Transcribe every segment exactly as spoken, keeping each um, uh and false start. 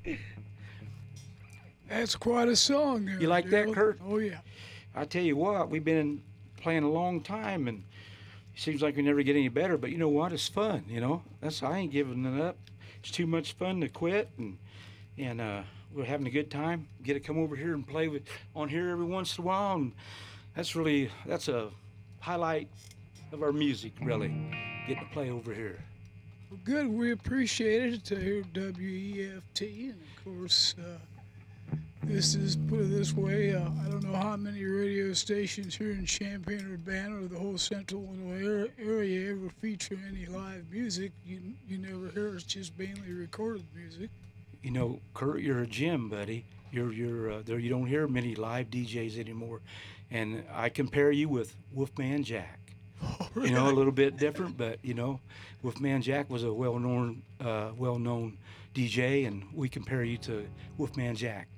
That's quite a song there, You like that, Daryl. Kurt? Oh, yeah. I tell you what, we've been playing a long time, and it seems like we never get any better. But you know what? It's fun. You know, that's I ain't giving it up. It's too much fun to quit, and and uh, we're having a good time. Get to come over here and play with on here every once in a while, and that's really that's a highlight of our music. Really, getting to play over here. Well, good. We appreciate it to hear W E F T. And of course, uh, this is, put it this way, uh, I don't know how many radio stations here in Champaign, Urbana, or the whole central Illinois area ever feature any live music. You, you never hear it's just mainly recorded music. You know, Kurt, you're a gem, buddy. You're you're uh, there. You don't hear many live D Js anymore, and I compare you with Wolfman Jack. Oh, You know, a little bit different, but you know, Wolfman Jack was a well-known, uh, well-known D J, and we compare you to Wolfman Jack.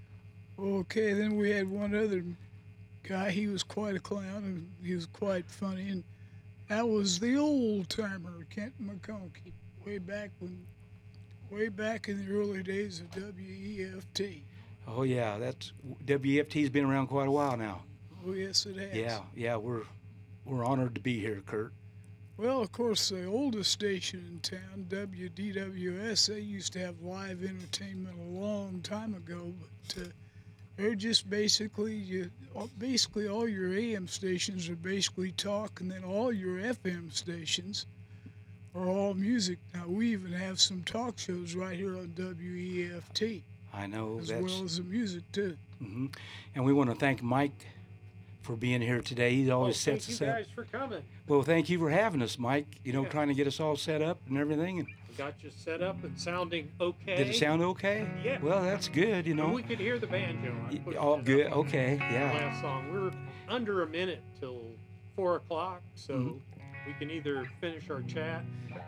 Okay, then we had one other guy. He was quite a clown and he was quite funny. And that was the old timer, Kent McConkey, way back when, way back in the early days of W E F T. Oh yeah, that's W F T's been around quite a while now. Oh, yes, it has. Yeah, yeah, we're we're honored to be here, Kurt. Well, of course, the oldest station in town, W D W S, they used to have live entertainment a long time ago, but uh, they're just basically, you, basically all your A M stations are basically talk, and then all your F M stations are all music. Now, we even have some talk shows right here on W E F T, I know as that's. well as the music, too. hmm And we want to thank Mike for being here today. He Oh, always thank sets you us up. guys for coming. Well, thank you for having us, Mike. You know, Yeah. trying to get us all set up and everything. And We got you set up and sounding okay. did it sound okay? Yeah. Well, that's good. You And know. we could hear the banjo. I Y- pushed All it good. up Okay. on the Yeah. Last song. We're under a minute till four o'clock, so Mhm. we can either finish our chat,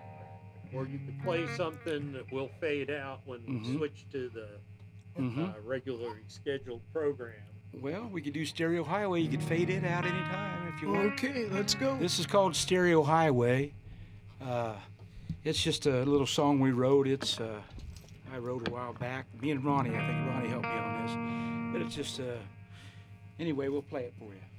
or you could play something that will fade out when we Mhm. switch to the hmm uh, regularly scheduled program. Well, we could do Stereo Highway. You could fade it out anytime if you want. Okay, let's go. This is called Stereo Highway. Uh, it's just a little song we wrote. It's uh, I wrote a while back. Me and Ronnie, I think Ronnie helped me on this. But it's just uh, anyway, we'll play it for you.